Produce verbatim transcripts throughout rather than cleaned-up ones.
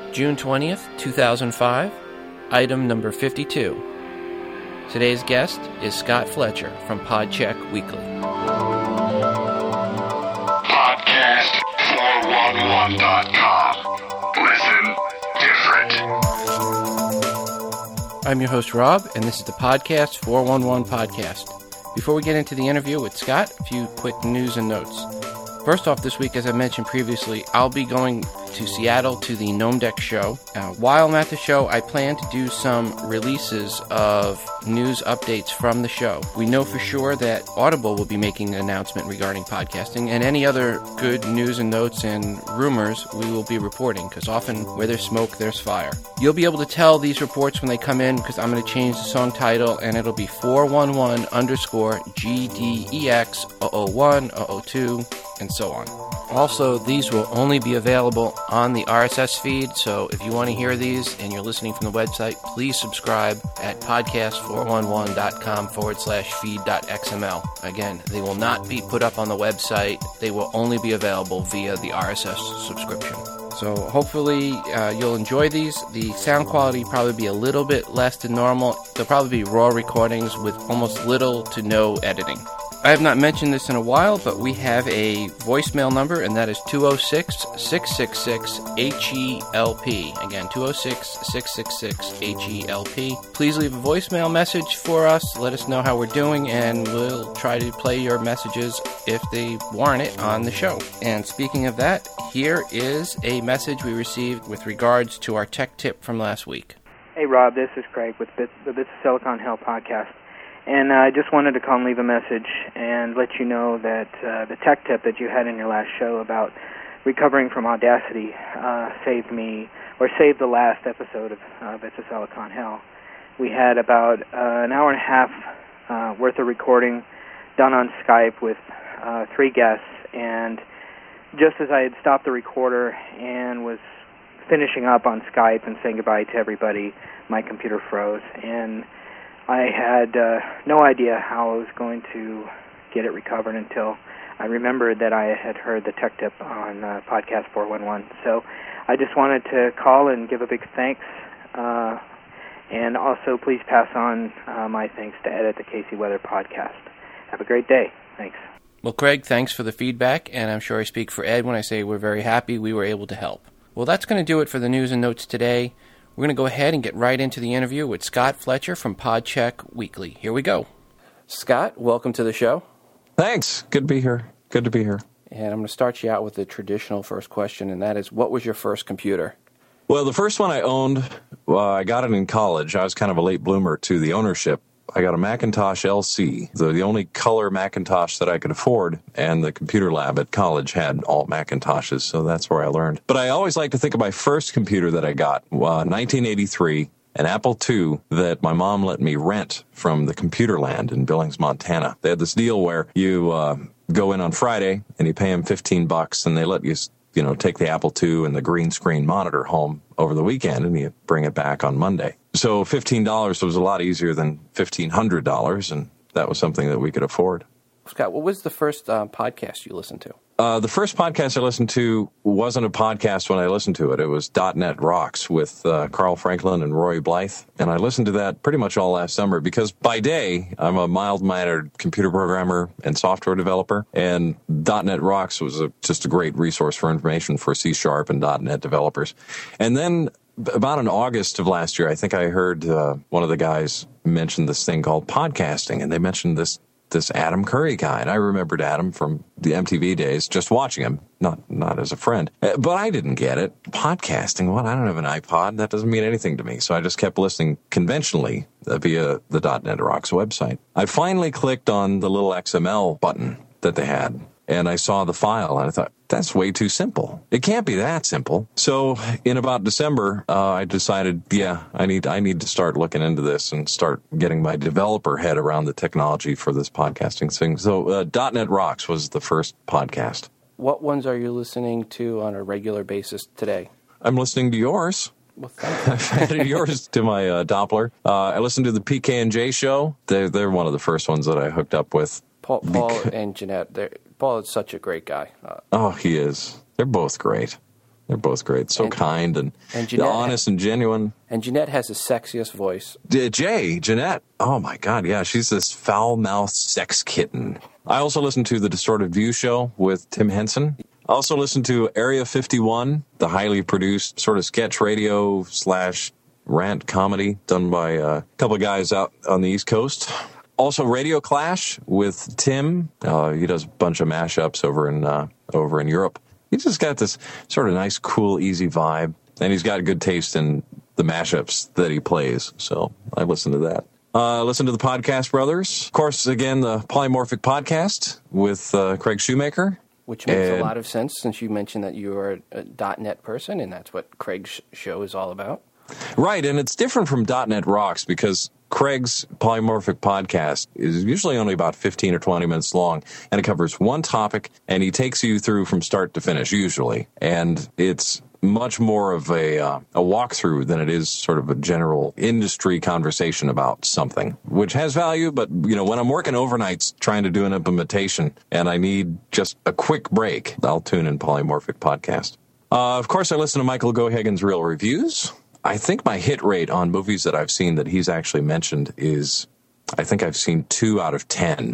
June twentieth, two thousand five, item number fifty-two. Today's guest is Scott Fletcher from Podcheck Weekly. Podcast four one one dot com. Listen different. I'm your host, Rob, and this is the Podcast four one one podcast. Before we get into the interview with Scott, a few quick news and notes. First off, this week, as I mentioned previously, I'll be going to Seattle to the Gnome Deck show. Uh, while I'm at the show, I plan to do some releases of news updates from the show. We know for sure that Audible will be making an announcement regarding podcasting, and any other good news and notes and rumors we will be reporting, because often where there's smoke, there's fire. You'll be able to tell these reports when they come in, because I'm going to change the song title, and it'll be four one one underscore G D E X zero zero one zero zero two, and so on. Also, these will only be available on the R S S feed, so if you want to hear these and you're listening from the website, please subscribe at podcast four one one dot com forward slash feed dot x m l. Again, they will not be put up on the website. They will only be available via the R S S subscription. So hopefully uh, you'll enjoy these. The sound quality will probably be a little bit less than normal. They'll probably be raw recordings with almost little to no editing. I have not mentioned this in a while, but we have a voicemail number, and that is two oh six, six six six, H E L P. Again, two oh six, six six six, H E L P. Please leave a voicemail message for us. Let us know how we're doing, and we'll try to play your messages if they warrant it on the show. And speaking of that, here is a message we received with regards to our tech tip from last week. Hey, Rob, this is Craig with Bits, the Bits of Silicon Hell podcast. And uh, I just wanted to call and leave a message and let you know that uh, the tech tip that you had in your last show about recovering from Audacity uh, saved me, or saved the last episode of uh, Bits of Silicon Hell. We had about uh, an hour and a half uh, worth of recording done on Skype with uh, three guests, and just as I had stopped the recorder and was finishing up on Skype and saying goodbye to everybody, my computer froze, and I had uh, no idea how I was going to get it recovered until I remembered that I had heard the tech tip on uh, Podcast four one one. So I just wanted to call and give a big thanks, uh, and also please pass on uh, my thanks to Ed at the Casey Weather Podcast. Have a great day. Thanks. Well, Craig, thanks for the feedback, and I'm sure I speak for Ed when I say we're very happy we were able to help. Well, that's going to do it for the news and notes today. We're going to go ahead and get right into the interview with Scott Fletcher from Podcheck Weekly. Here we go. Scott, welcome to the show. Thanks. Good to be here. Good to be here. And I'm going to start you out with the traditional first question, and that is, what was your first computer? Well, the first one I owned, well, I got it in college. I was kind of a late bloomer to the ownership. I got a Macintosh L C, the, the only color Macintosh that I could afford, and the computer lab at college had all Macintoshes, so that's where I learned. But I always like to think of my first computer that I got, uh, nineteen eighty-three, an Apple two that my mom let me rent from the Computerland in Billings, Montana. They had this deal where you uh, go in on Friday and you pay them fifteen bucks, and they let you, you know, take the Apple two and the green screen monitor home over the weekend, and you bring it back on Monday. So fifteen dollars was a lot easier than fifteen hundred dollars, and that was something that we could afford. Scott, what was the first uh, podcast you listened to? Uh, the first podcast I listened to wasn't a podcast when I listened to it. It was .dot net Rocks with uh, Carl Franklin and Roy Blythe. And I listened to that pretty much all last summer because by day, I'm a mild-mannered computer programmer and software developer. And .dot net Rocks was a, just a great resource for information for C Sharp and .dot net developers. And then about in August of last year, I think I heard uh, one of the guys mention this thing called podcasting. And they mentioned this this Adam Curry guy. And I remembered Adam from the M T V days, just watching him, not not as a friend. But I didn't get it. Podcasting, what? I don't have an iPod. That doesn't mean anything to me. So I just kept listening conventionally via the .dot net Rocks website. I finally clicked on the little X M L button that they had, and I saw the file, and I thought, that's way too simple. It can't be that simple. So in about December, uh, I decided, yeah, I need I need to start looking into this and start getting my developer head around the technology for this podcasting thing. So uh, .dot net Rocks was the first podcast. What ones are you listening to on a regular basis today? I'm listening to yours. Well, thank you. I've added yours to my uh, Doppler. Uh, I listened to the P K and J show. They're, they're one of the first ones that I hooked up with. Paul, Paul and Jeanette, Paul is such a great guy. Uh, oh, he is. They're both great. They're both great. So and, kind and, and Jeanette honest and genuine. And Jeanette has the sexiest voice. D- Jay, Jeanette. Oh, my God. Yeah, she's this foul-mouthed sex kitten. I also listen to the Distorted View Show with Tim Henson. I also listen to Area fifty-one, the highly produced sort of sketch radio slash rant comedy done by a couple of guys out on the East Coast. Also, Radio Clash with Tim. Uh, he does a bunch of mashups over in uh, over in Europe. He's just got this sort of nice, cool, easy vibe, and he's got good taste in the mashups that he plays. So I listen to that. Uh, listen to the Podcast Brothers. Of course, again, the Polymorphic Podcast with uh, Craig Shoemaker. Which makes and, a lot of sense since you mentioned that you are a, a .NET person, and that's what Craig's show is all about. Right, and it's different from .NET Rocks because Craig's Polymorphic Podcast is usually only about fifteen or twenty minutes long, and it covers one topic, and he takes you through from start to finish, usually. And it's much more of a uh, a walkthrough than it is sort of a general industry conversation about something, which has value. But, you know, when I'm working overnights trying to do an implementation and I need just a quick break, I'll tune in Polymorphic Podcast. Uh, of course, I listen to Michael Gohagen's Real Reviews. I think my hit rate on movies that I've seen that he's actually mentioned is, I think I've seen two out of ten.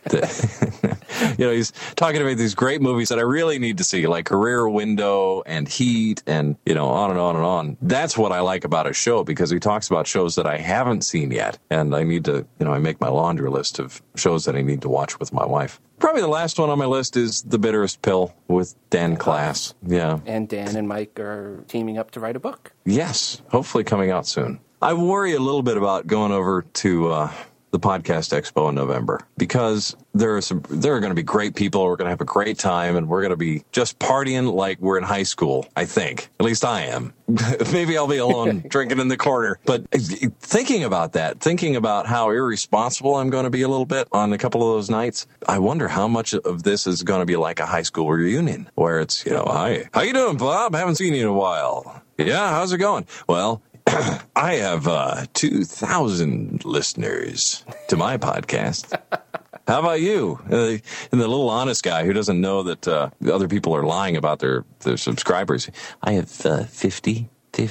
You know, he's talking about these great movies that I really need to see, like Rear Window and Heat and, you know, on and on and on. That's what I like about his show, because he talks about shows that I haven't seen yet. And I need to, you know, I make my laundry list of shows that I need to watch with my wife. Probably the last one on my list is The Bitterest Pill with Dan Class. Yeah. And Dan and Mike are teaming up to write a book. Yes, hopefully coming out soon. I worry a little bit about going over to uh, the Podcast Expo in November, because there are some, there are going to be great people. We're going to have a great time, and we're going to be just partying like we're in high school, I think. At least I am. Maybe I'll be alone drinking in the corner. But thinking about that, thinking about how irresponsible I'm going to be a little bit on a couple of those nights, I wonder how much of this is going to be like a high school reunion, where it's, you know, hi, how you doing, Bob? Haven't seen you in a while. Yeah, how's it going? Well, I have uh, two thousand listeners to my podcast. How about you? Uh, and the little honest guy who doesn't know that uh, other people are lying about their, their subscribers. I have uh, fifty,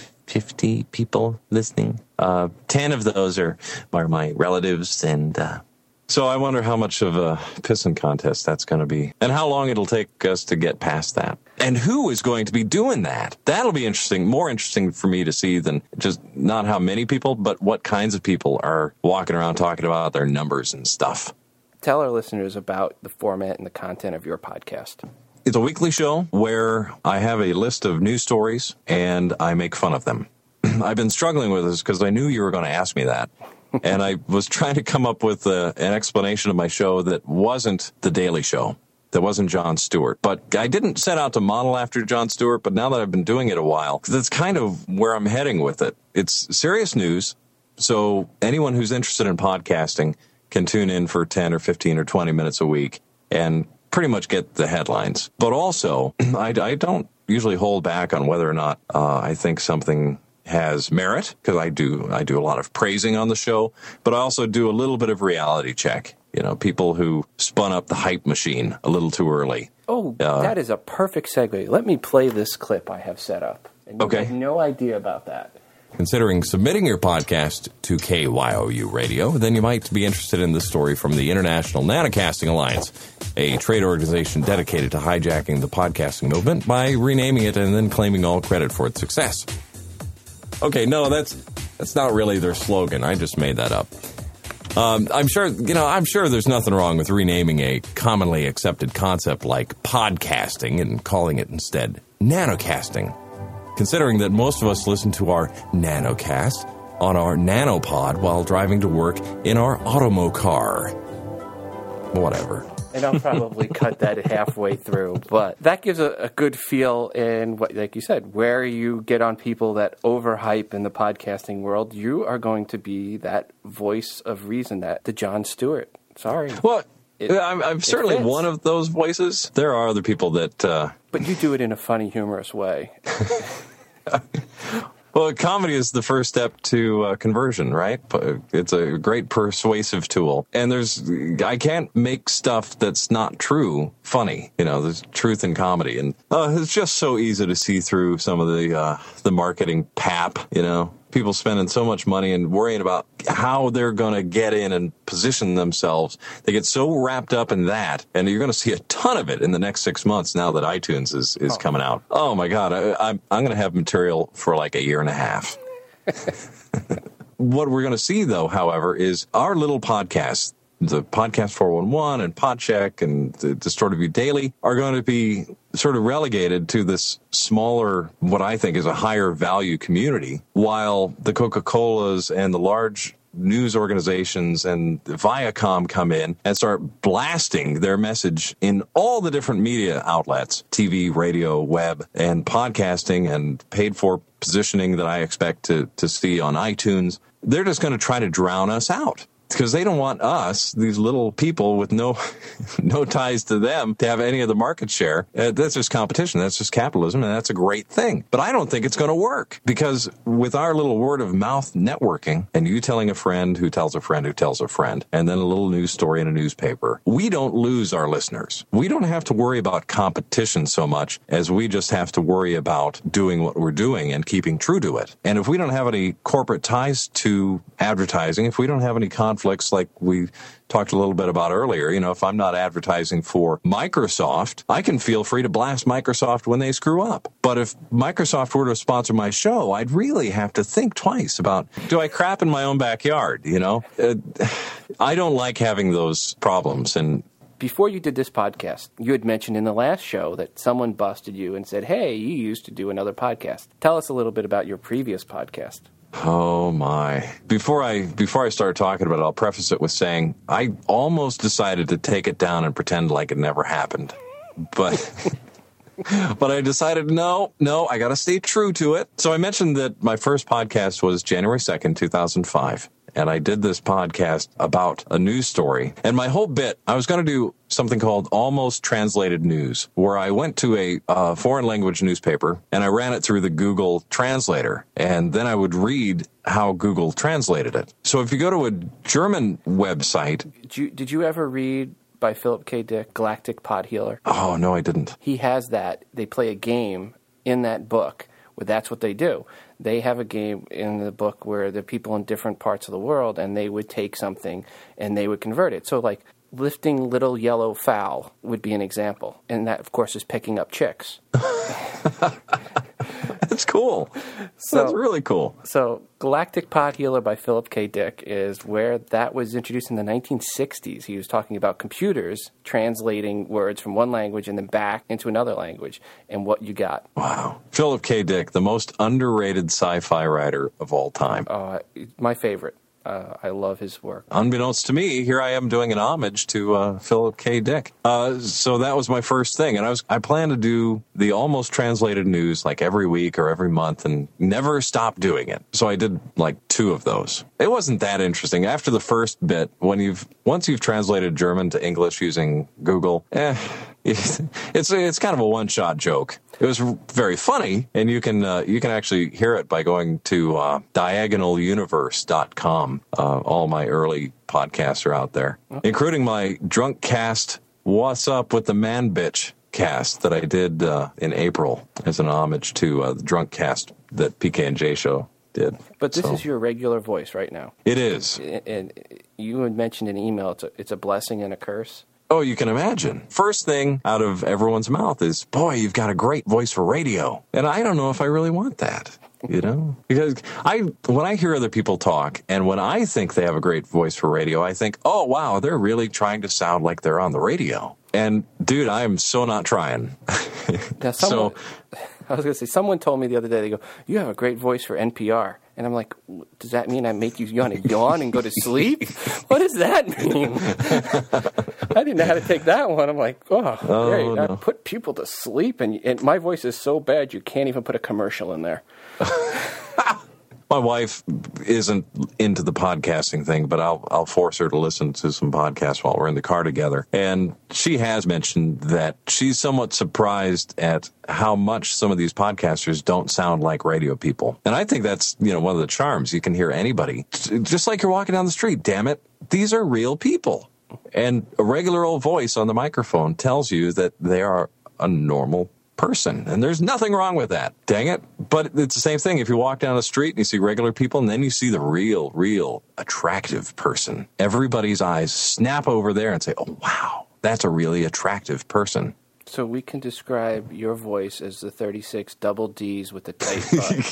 fifty people listening. Uh, ten of those are, are my relatives, and uh, so I wonder how much of a pissing contest that's going to be, and how long it'll take us to get past that. And who is going to be doing that? That'll be interesting, more interesting for me to see than just not how many people, but what kinds of people are walking around talking about their numbers and stuff. Tell our listeners about the format and the content of your podcast. It's a weekly show where I have a list of news stories and I make fun of them. I've been struggling with this because I knew you were going to ask me that. And I was trying to come up with a, an explanation of my show that wasn't The Daily Show, that wasn't Jon Stewart. But I didn't set out to model after Jon Stewart, but now that I've been doing it a while, that's kind of where I'm heading with it. It's serious news, so anyone who's interested in podcasting can tune in for ten or fifteen or twenty minutes a week and pretty much get the headlines. But also, I, I don't usually hold back on whether or not uh, I think something has merit, because I do I do a lot of praising on the show, but I also do a little bit of reality check. You know, people who spun up the hype machine a little too early. Oh, uh, that is a perfect segue. Let me play this clip I have set up. And you okay. have no idea about that. Considering submitting your podcast to K Y O U Radio, then you might be interested in this story from the International Nanocasting Alliance, a trade organization dedicated to hijacking the podcasting movement by renaming it and then claiming all credit for its success. Okay, no, that's that's not really their slogan. I just made that up. Um, I'm sure, you know, I'm sure there's nothing wrong with renaming a commonly accepted concept like podcasting and calling it instead nanocasting. Considering that most of us listen to our nanocast on our nanopod while driving to work in our Automo car. Whatever. And I'll probably cut that halfway through. But that gives a, a good feel in, what, like you said, where you get on people that overhype in the podcasting world. You are going to be that voice of reason, that the Jon Stewart. Sorry. Well, It, I'm, I'm certainly fits. one of those voices. There are other people that... Uh, But you do it in a funny, humorous way. well, Well, comedy is the first step to uh, conversion, right? It's a great persuasive tool. And there's, I can't make stuff that's not true funny. You know, there's truth in comedy. And uh, it's just so easy to see through some of the, uh, the marketing pap, you know. People spending so much money and worrying about how they're going to get in and position themselves. They get so wrapped up in that, and you're going to see a ton of it in the next six months now that iTunes is, is oh. coming out. Oh, my God. I, I'm, I'm going to have material for like a year and a half. What we're going to see, though, however, is our little podcast, the Podcast four one one and Podcheck and the Distorted View Daily are going to be sort of relegated to this smaller, what I think is a higher value community, while the Coca-Colas and the large news organizations and Viacom come in and start blasting their message in all the different media outlets, T V, radio, web, and podcasting and paid for positioning that I expect to, to see on iTunes. They're just going to try to drown us out. Because they don't want us, these little people with no no ties to them, to have any of the market share. Uh, that's just competition. That's just capitalism, and that's a great thing. But I don't think it's going to work. Because with our little word-of-mouth networking, and you telling a friend who tells a friend who tells a friend, and then a little news story in a newspaper, we don't lose our listeners. We don't have to worry about competition so much as we just have to worry about doing what we're doing and keeping true to it. And if we don't have any corporate ties to advertising, if we don't have any conflicts like we talked a little bit about earlier, you know, if I'm not advertising for Microsoft, I can feel free to blast Microsoft when they screw up. But if Microsoft were to sponsor my show, I'd really have to think twice about, do I crap in my own backyard, you know? Uh, I don't like having those problems. And before you did this podcast, you had mentioned in the last show that someone busted you and said, hey, you used to do another podcast. Tell us a little bit about your previous podcast. Oh, my. Before I before I start talking about it, I'll preface it with saying I almost decided to take it down and pretend like it never happened. But but I decided, no, no, I got to stay true to it. So I mentioned that my first podcast was January second, two thousand five. And I did this podcast about a news story. And my whole bit, I was going to do something called Almost Translated News, where I went to a uh, foreign language newspaper and I ran it through the Google Translator. And then I would read how Google translated it. So if you go to a German website... Did you, did you ever read by Philip K. Dick, Galactic Pod Healer? Oh, no, I didn't. He has that. They play a game in that book where that's what they do. They have a game in the book where the people in different parts of the world, and they would take something and they would convert it. So, like, lifting little yellow fowl would be an example. And that, of course, is picking up chicks. That's cool. So, That's really cool. So, Galactic Pod Healer by Philip K. Dick is where that was introduced in the nineteen sixties. He was talking about computers translating words from one language and then back into another language and what you got. Wow. Philip K. Dick, the most underrated sci-fi writer of all time. Uh, my favorite. Uh, I love his work. Unbeknownst to me, here I am doing an homage to uh, Philip K. Dick. Uh, so that was my first thing. And I was I plan to do the Almost Translated News like every week or every month and never stop doing it. So I did like two of those. It wasn't that interesting. After the first bit, when you've once you've translated German to English using Google, eh, it's it's kind of a one-shot joke. It was very funny, and you can uh, you can actually hear it by going to uh, diagonal universe dot com. Uh, all my early podcasts are out there, okay, including my Drunk Cast What's Up with the Man Bitch cast that I did uh, in April as an homage to uh, the Drunk Cast that P K and J Show did. But this so. is your regular voice right now. It is. And you had mentioned in email it's a, it's a blessing and a curse. Oh, you can imagine. First thing out of everyone's mouth is, boy, you've got a great voice for radio. And I don't know if I really want that, you know? Because I, when I hear other people talk, and when I think they have a great voice for radio, I think, oh, wow, they're really trying to sound like they're on the radio. And, dude, I am so not trying. Now, someone, so, I was going to say, someone told me the other day, they go, you have a great voice for N P R. And I'm like, does that mean I make you yawn and yawn and go to sleep? What does that mean? I didn't know how to take that one. I'm like, oh, oh great. no. I put people to sleep, and, and my voice is so bad you can't even put a commercial in there. My wife isn't into the podcasting thing, but I'll I'll force her to listen to some podcasts while we're in the car together. And she has mentioned that she's somewhat surprised at how much some of these podcasters don't sound like radio people. And I think that's, you know, one of the charms. You can hear anybody, just like you're walking down the street. Damn it, these are real people. And a regular old voice on the microphone tells you that they are a normal person, and there's nothing wrong with that. Dang it. But it's the same thing. If you walk down the street and you see regular people, and then you see the real, real attractive person, everybody's eyes snap over there and say, oh, wow, that's a really attractive person. So we can describe your voice as the thirty-six double D's with the tight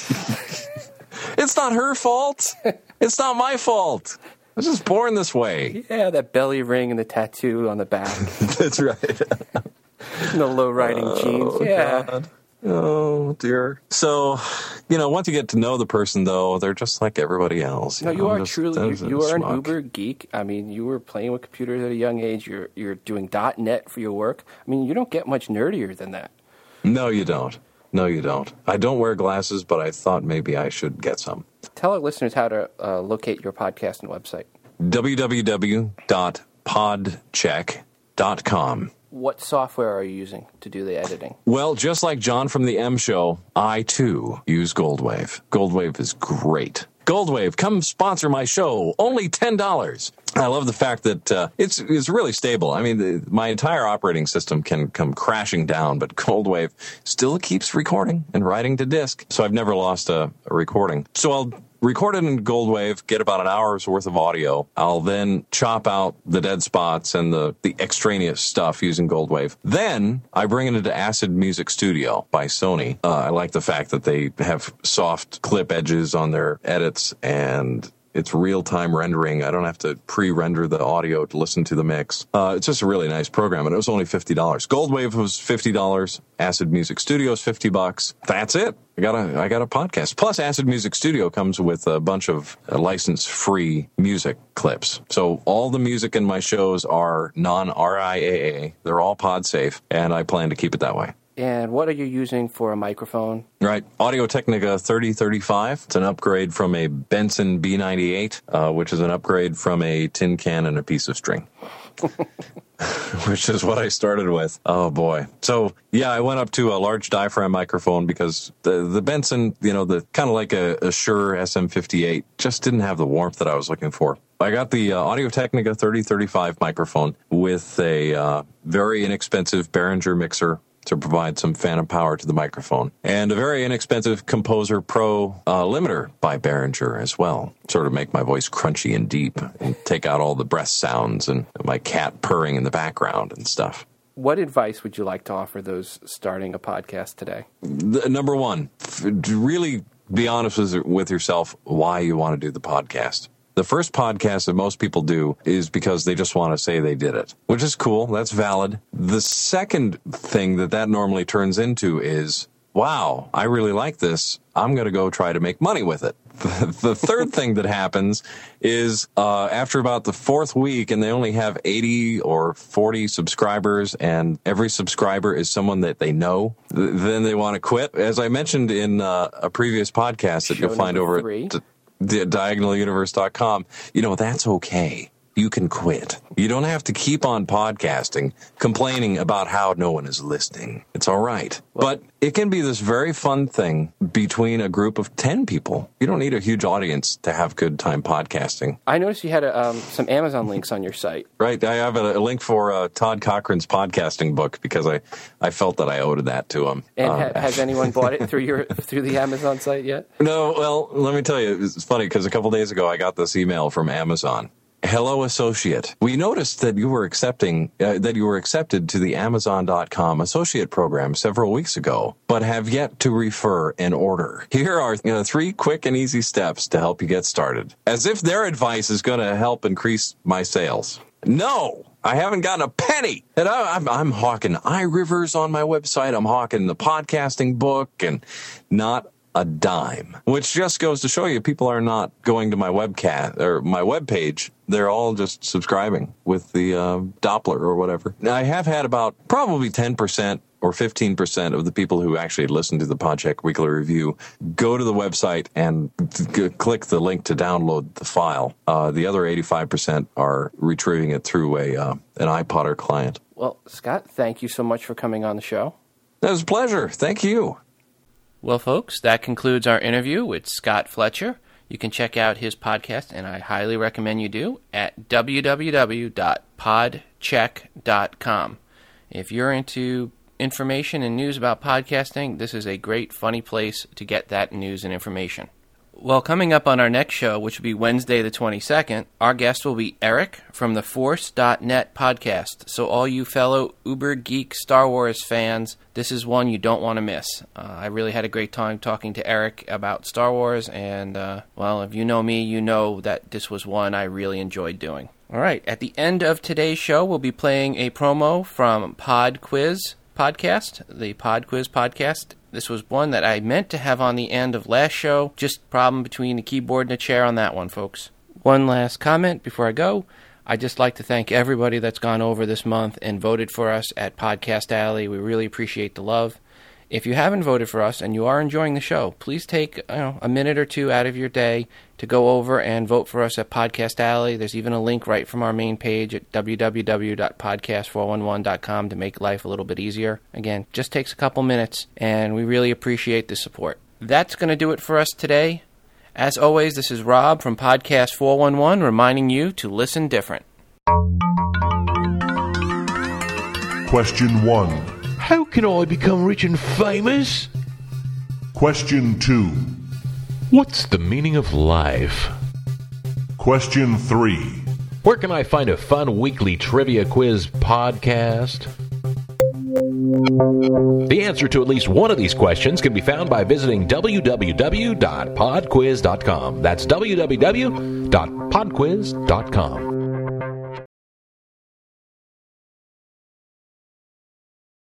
butt. It's not her fault. It's not my fault. I was just born this way. Yeah, that belly ring and the tattoo on the back. That's right. And the low-riding oh, jeans. Yeah. God. Oh, dear. So, you know, once you get to know the person, though, they're just like everybody else. You no, know, you are just, truly, you, you are an schmuck. uber geek. I mean, you were playing with computers at a young age. You're you're doing .net for your work. I mean, you don't get much nerdier than that. No, you don't. No, you don't. I don't wear glasses, but I thought maybe I should get some. Tell our listeners how to uh, locate your podcast and website. w w w dot podcheck dot com. What software are you using to do the editing? Well, just like John from the M Show, I, too, use Goldwave. Goldwave is great. Goldwave, come sponsor my show. Only ten dollars. I love the fact that uh, it's it's really stable. I mean, the, my entire operating system can come crashing down, but Goldwave still keeps recording and writing to disk. So I've never lost a, a recording. So I'll record it in Goldwave, get about an hour's worth of audio. I'll then chop out the dead spots and the, the extraneous stuff using Goldwave. Then I bring it into Acid Music Studio by Sony. Uh, I like the fact that they have soft clip edges on their edits, and it's real-time rendering. I don't have to pre-render the audio to listen to the mix. Uh, it's just a really nice program, and it was only fifty dollars. Goldwave was fifty dollars. Acid Music Studio is fifty bucks. That's it. I got a, I got a podcast. Plus, Acid Music Studio comes with a bunch of uh, license-free music clips. So all the music in my shows are non-R I A A. They're all pod safe, and I plan to keep it that way. And what are you using for a microphone? Right. Audio-Technica thirty thirty-five. It's an upgrade from a Benson B ninety-eight, uh, which is an upgrade from a tin can and a piece of string. Which is what I started with. Oh, boy. So, yeah, I went up to a large diaphragm microphone because the the Benson, you know, the kind of like a, a Shure S M fifty-eight, just didn't have the warmth that I was looking for. I got the uh, Audio-Technica thirty thirty-five microphone with a uh, very inexpensive Behringer mixer to provide some phantom power to the microphone, and a very inexpensive Composer Pro uh, limiter by Behringer as well, sort of make my voice crunchy and deep and take out all the breath sounds and my cat purring in the background and stuff. What advice would you like to offer those starting a podcast today? The, number one, really be honest with, with yourself why you want to do the podcast. The first podcast that most people do is because they just want to say they did it, which is cool. That's valid. The second thing that that normally turns into is, wow, I really like this. I'm going to go try to make money with it. The third thing that happens is uh, after about the fourth week, and they only have eighty or forty subscribers, and every subscriber is someone that they know, th- then they want to quit. As I mentioned in uh, a previous podcast that Show you'll find over three. at diagonal universe dot com, you know, that's okay. You can quit. You don't have to keep on podcasting, complaining about how no one is listening. It's all right. But it can be this very fun thing between a group of ten people. You don't need a huge audience to have good time podcasting. I noticed you had a, um, some Amazon links on your site. Right. I have a, a link for uh, Todd Cochran's podcasting book because I, I felt that I owed that to him. And um, ha- has anyone bought it through your through the Amazon site yet? No. Well, let me tell you, it's funny because a couple days ago I got this email from Amazon. Hello, associate. We noticed that you were accepting uh, that you were accepted to the Amazon dot com associate program several weeks ago, but have yet to refer an order. Here are you know, three quick and easy steps to help you get started. As if their advice is going to help increase my sales. No, I haven't gotten a penny. And I, I'm, I'm hawking iRivers on my website. I'm hawking the podcasting book, and not a dime, which just goes to show you people are not going to my webcast or my webpage. They're all just subscribing with the uh, Doppler or whatever. Now, I have had about probably ten percent or fifteen percent of the people who actually listen to the Podcheck Weekly Review go to the website and g- click the link to download the file. Uh, the other eighty-five percent are retrieving it through a uh, an iPodder client. Well, Scott, thank you so much for coming on the show. That was a pleasure. Thank you. Well, folks, that concludes our interview with Scott Fletcher. You can check out his podcast, and I highly recommend you do, at w w w dot podcheck dot com. If you're into information and news about podcasting, this is a great, funny place to get that news and information. Well, coming up on our next show, which will be Wednesday the twenty-second, our guest will be Eric from the Force dot net podcast. So all you fellow uber geek Star Wars fans, this is one you don't want to miss. Uh, I really had a great time talking to Eric about Star Wars, and, uh, well, if you know me, you know that this was one I really enjoyed doing. All right, at the end of today's show, we'll be playing a promo from Pod Quiz Podcast, the Pod Quiz Podcast. This was one that I meant to have on the end of last show. Just problem between the keyboard and the chair on that one, folks. One last comment before I go. I'd just like to thank everybody that's gone over this month and voted for us at Podcast Alley. We really appreciate the love. If you haven't voted for us and you are enjoying the show, please take you know, a minute or two out of your day to go over and vote for us at Podcast Alley. There's even a link right from our main page at w w w dot podcast four one one dot com to make life a little bit easier. Again, just takes a couple minutes, and we really appreciate the support. That's going to do it for us today. As always, this is Rob from Podcast four one one reminding you to listen different. Question one. How can I become rich and famous? Question two. What's the meaning of life? Question three. Where can I find a fun weekly trivia quiz podcast? The answer to at least one of these questions can be found by visiting w w w dot pod quiz dot com. That's w w w dot pod quiz dot com.